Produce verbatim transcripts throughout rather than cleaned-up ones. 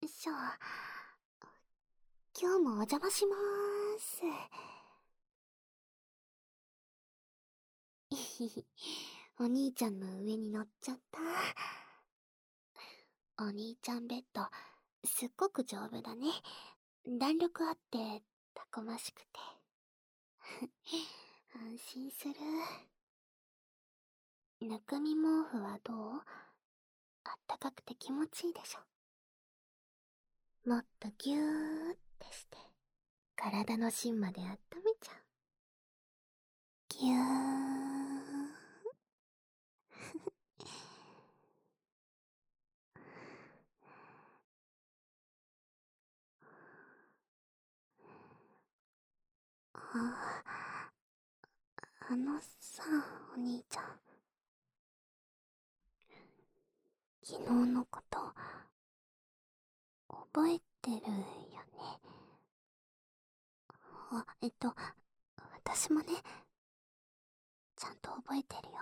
しょ。今日もお邪魔しまーす。いひひ、お兄ちゃんの上に乗っちゃった。お兄ちゃんベッド、すっごく丈夫だね。弾力あって、たくましくて。安心する。ぬくみ毛布はどう？あったかくて気持ちいいでしょ。もっとギューってして、体の芯まで温めちゃう。ギュー。あ、あのさ、お兄ちゃん。昨日のこと、覚えてるよね。あ、えっと、私もね、ちゃんと覚えてるよ。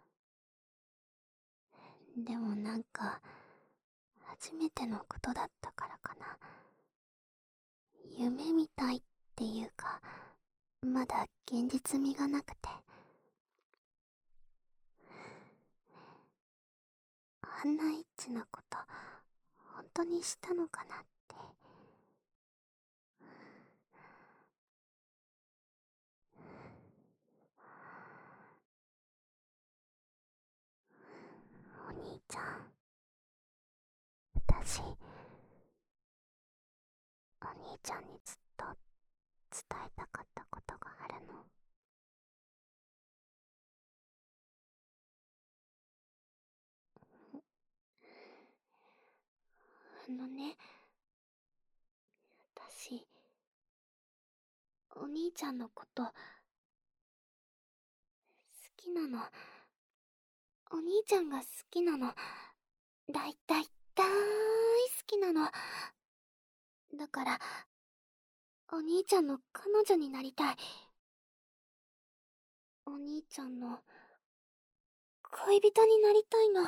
でもなんか、初めてのことだったからかな。夢みたいっていうか、まだ現実味がなくて。あんなエッチなこと、本当にしたのかなって。お兄ちゃん、私、お兄ちゃんにずっと伝えたかったことがあるの。あのね、私、お兄ちゃんのこと好きなの。お兄ちゃんが好きなの。だいたいだーい好きなの。だから、お兄ちゃんの彼女になりたい。お兄ちゃんの恋人になりたいの。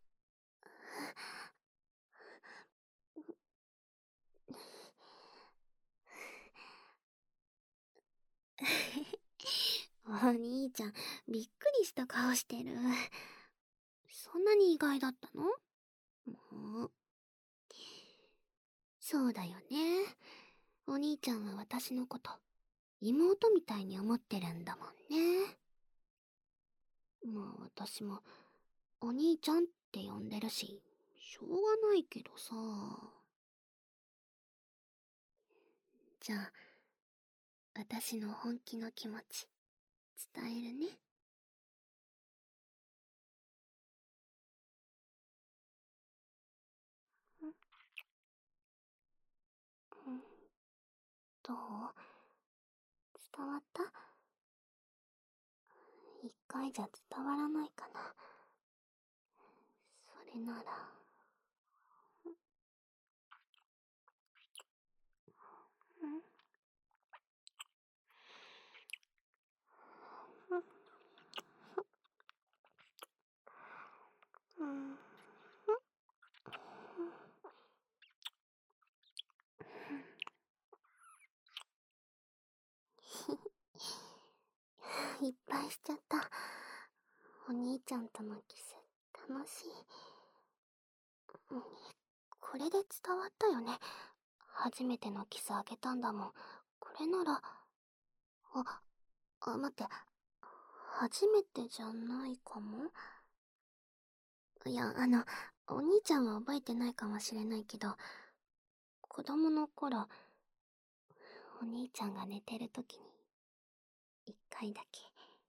お兄ちゃん、びっくりした顔してる。そんなに意外だったの？もう。そうだよね。お兄ちゃんは私のこと、妹みたいに思ってるんだもんね。まあ私も、お兄ちゃんって呼んでるし、しょうがないけどさ。じゃあ、私の本気の気持ち、伝えるね。うん、どう？伝わった？一回じゃ伝わらないかな。それなら。うん、うん、うん、いっぱいしちゃった。お兄ちゃんとのキス、楽しい。うん、これで伝わったよね。初めてのキスあげたんだもん。これなら、あ、あ、待って。初めてじゃないかも。いや、あの、お兄ちゃんは覚えてないかもしれないけど、子供の頃、お兄ちゃんが寝てる時に、一回だけ。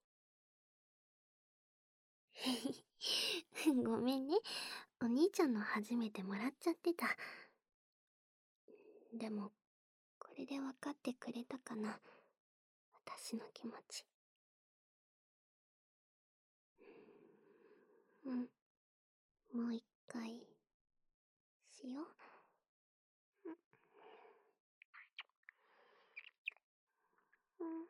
ごめんね。お兄ちゃんの初めてもらっちゃってた。でも、これで分かってくれたかな。私の気持ち。うん。もう一回、しよう。うん。うん。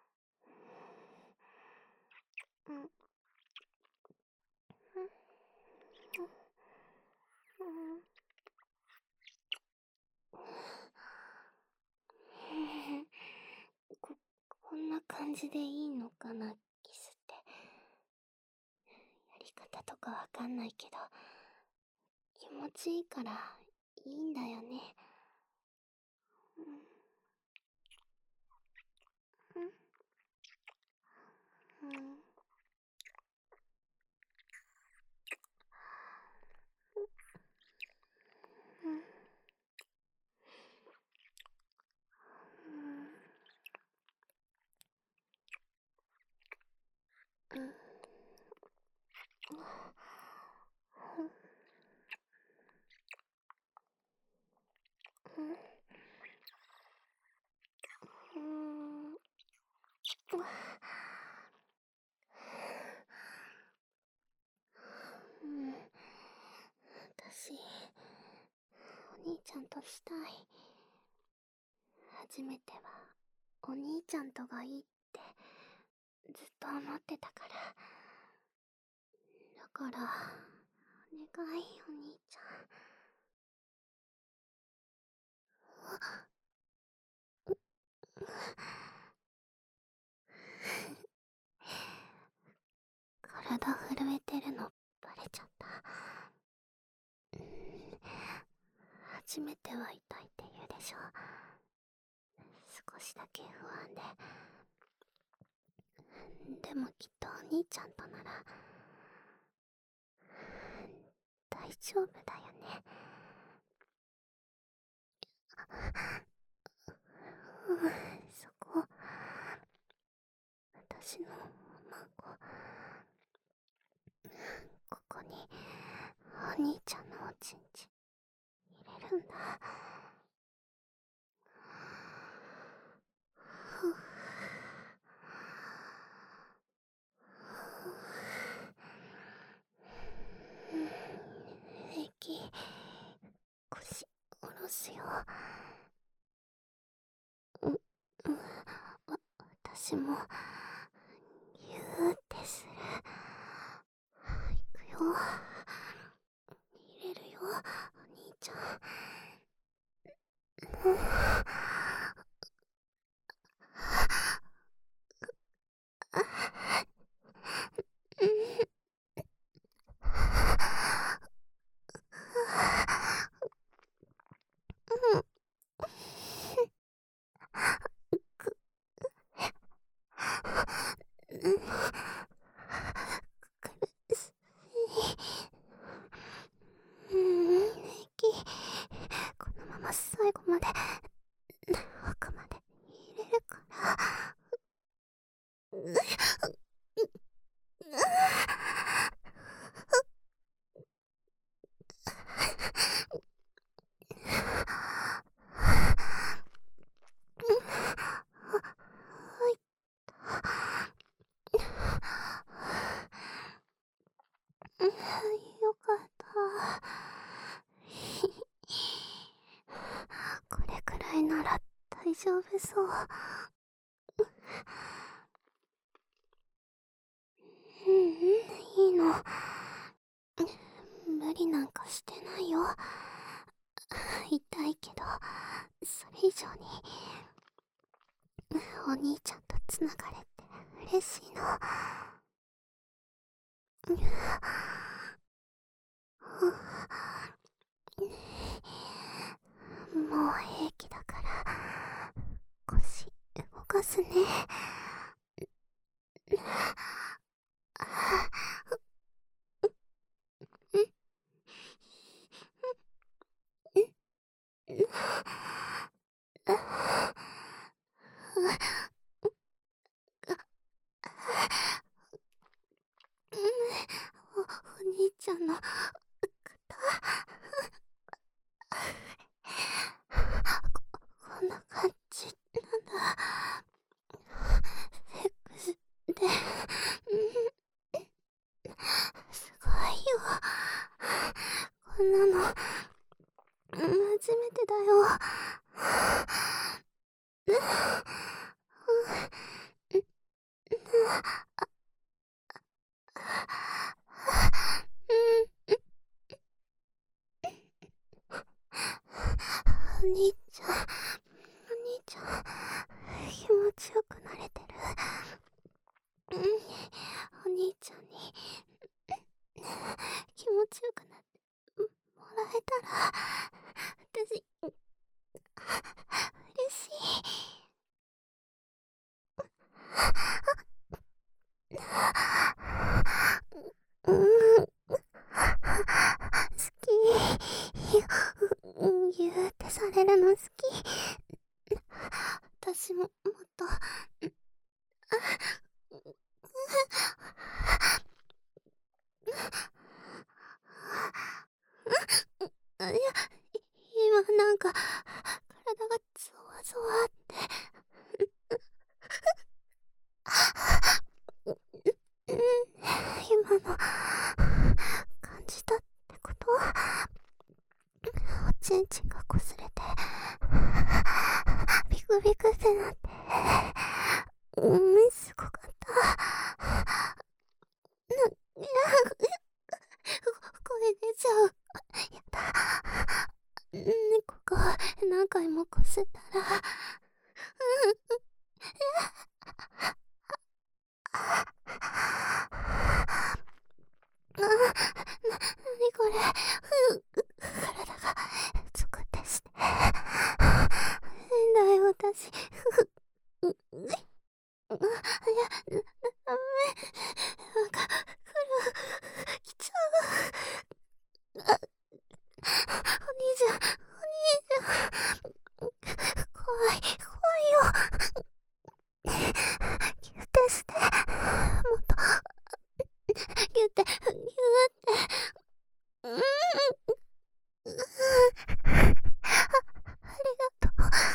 うん。 じでいいのかな、キスって。やり方とかわかんないけど、気持ちいいからいいんだよね。うん。うん。うん。うん。うん。うん。うん。私、お兄ちゃんとしたい。初めては、お兄ちゃんとがいいって、ずっと思ってたから。だから、お願い、お兄ちゃん。体震えてるのバレちゃった。初めては痛いって言うでしょ。少しだけ不安で。でもきっとお兄ちゃんとなら大丈夫だよね。うん、そこ、私の孫。ここにお兄ちゃんのおちんちん入れるんだ。平気、腰下ろすよ。う、うん、わ、私もギューってする。いくよ。入れるよ、お兄ちゃん。うん。うん、平気。このまま最後まで奥まで入れるから。よかった。これくらいなら大丈夫そう。うんうん、いいの。無理なんかしてないよ。痛いけど、それ以上に、お兄ちゃんとつながれて嬉しいの。もう平気だから、腰動かすね。お、お兄ちゃんの肩、こ、こんな感じなんだ。セックスで、うん、すごいよ。こんなの初めてだよ。お兄ちゃん、お兄ちゃん、気持ちよくなれてる。 ちよくなってもらえたら、私、嬉しい。うん、好き。言うてされるの好き。私ももっと、いや、今なんか、体がゾワゾワって。うん、今の、感じたってこと？おちんちんがこすれて、ビクビクってなって、うん、すごかった。な、いや、声出ちゃう。やだ。うん、ここ、何回もこすったら、うん、あ、な、なにこれ、体がゾクってして。変だよ、私。う、う、いや、ダメ。なんか、来る、来ちゃう。あ、お兄ちゃん、お兄ちゃん。怖い、怖いよ。ギュッてして。もっと、ギュッて、ギュッて。うん、うん、ありがと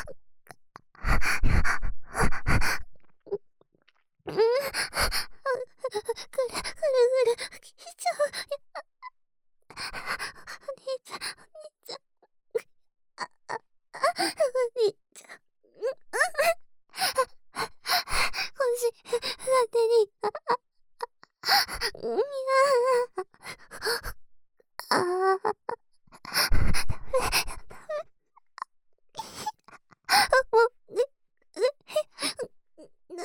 う。うん、くる、くるくる、来ちゃう。お兄ちゃん、お兄ちゃん。あ、あ、あ、お兄ちゃん。腰、勝手に、あ、あ、いやあ、あ、ダメ、もう、ね、ね、あ、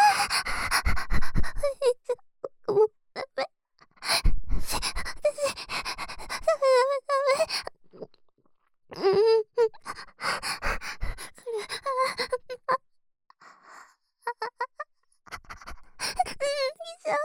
お兄ちゃん、もう、ダメ。私、私、ダメ、ダメ、ダメ。うん、くる、あ、うん、以上。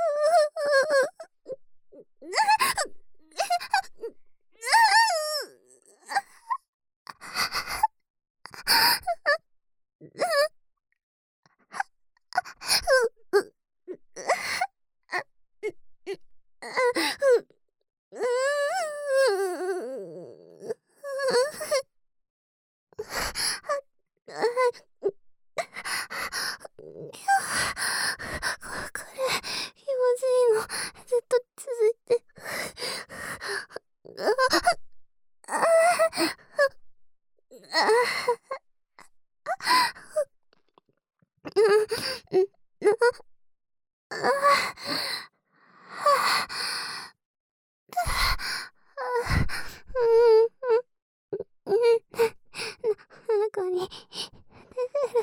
これ、気持ちいいの、ずっと続いて。あうん、うん、あうん、中に出てる。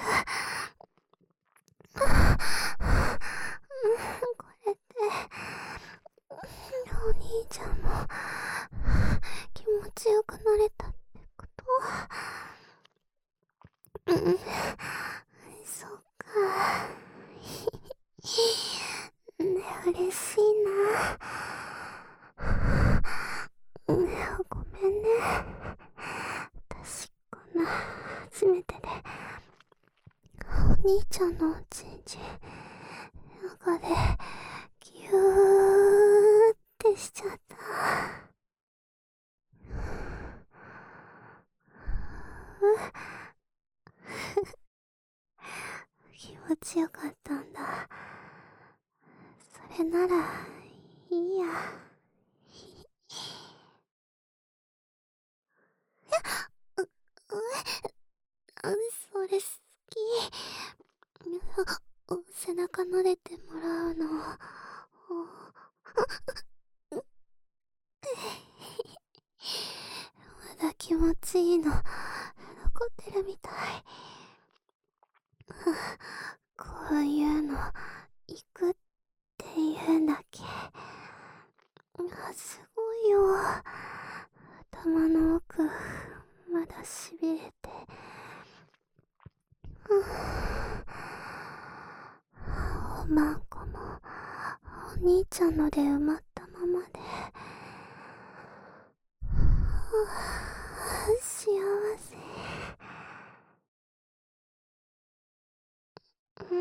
これって、お兄ちゃんも気持ちよくなれたってこと？うん、そっか。ね、嬉しいな。うん、ごめんね。私、こんな、初めてで、お兄ちゃんのおちんちん、中で、ぎゅーってしちゃった。気持ちよかったんだ。それなら、いいや。う、うえ、それ好き。お背中撫でてもらうの。まだ気持ちいいの残ってるみたい。こういうの行くって言うんだっけ。あ、すごいいよ。頭の奥、まだしびれて。おまんこも、お兄ちゃんので埋まったままで。幸せ。うん。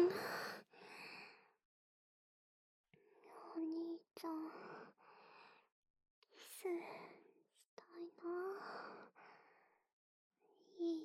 お兄ちゃん、キスしたいな。いい？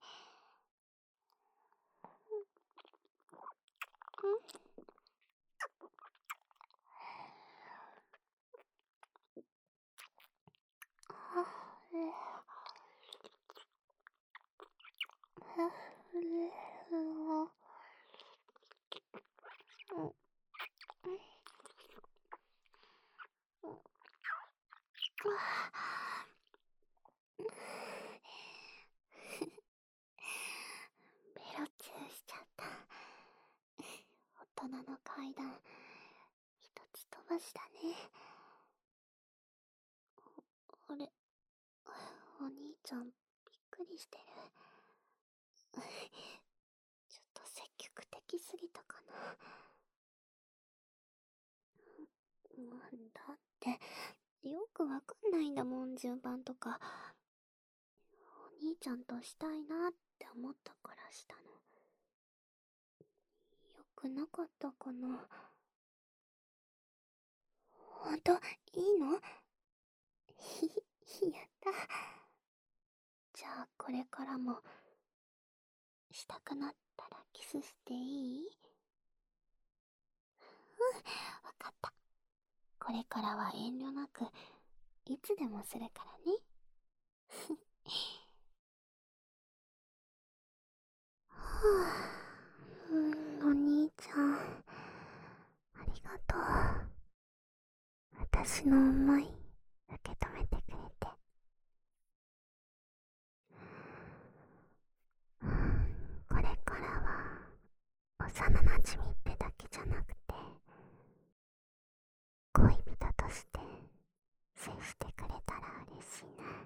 ベロチューしちゃった。大人の階段、一つ飛ばしだね。あれ、お兄ちゃんびっくりしてる。ちょっと積極的すぎたかな。だってよくわかんないんだもん、順番とか。お兄ちゃんとしたいなって思ったからしたの。よくなかったかな。ほんと、いいの？ひ、やった。じゃあこれからも、したくなったらキスしていい？うん、わかった。これからは遠慮なく、いつでもするからね。はぁ、うん、お兄ちゃん、ありがとう。私の思い、受け止めてくれて。これからは、幼なじみってだけじゃなくて、恋人として接してくれたら嬉しいな。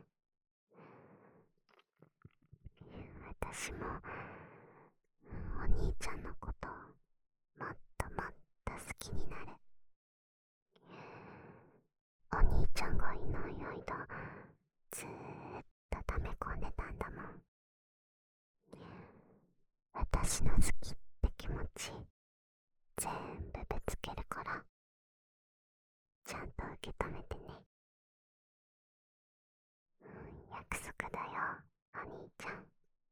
私も、お兄ちゃんのこともっともっと好きになる。お兄ちゃんがいない間、ずーっと溜め込んでたんだもん。私の好きって気持ち、全部ぶつけるから、ちゃんと受け止めてね。約束だよ、お兄ちゃん。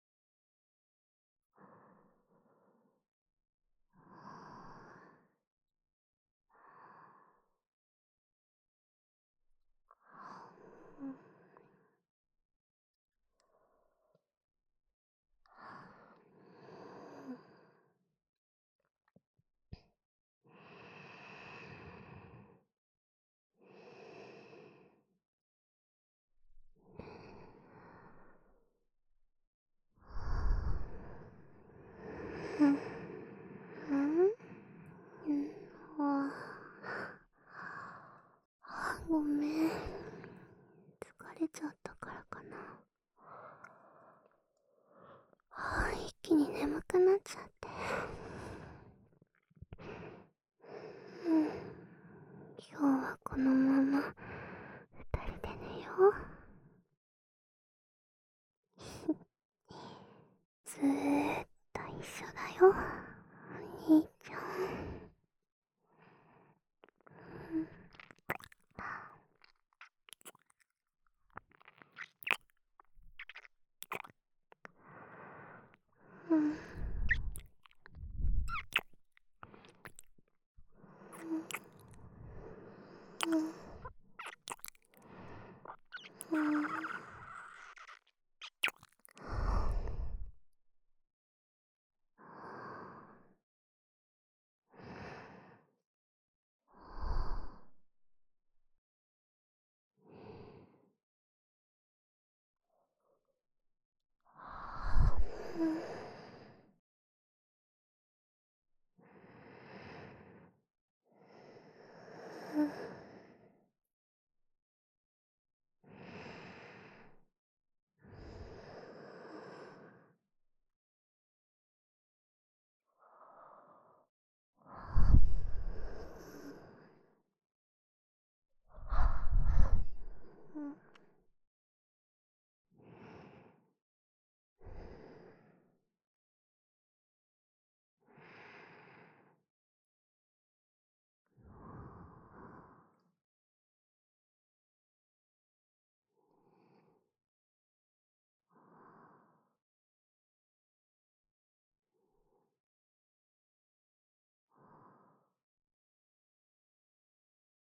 うん、うん、うん、あ、ごめん。疲れちゃったからかな。はあ、一気に眠くなっちゃって。うん。今日はこのまま二人で寝よう。ずーっと一緒だよ。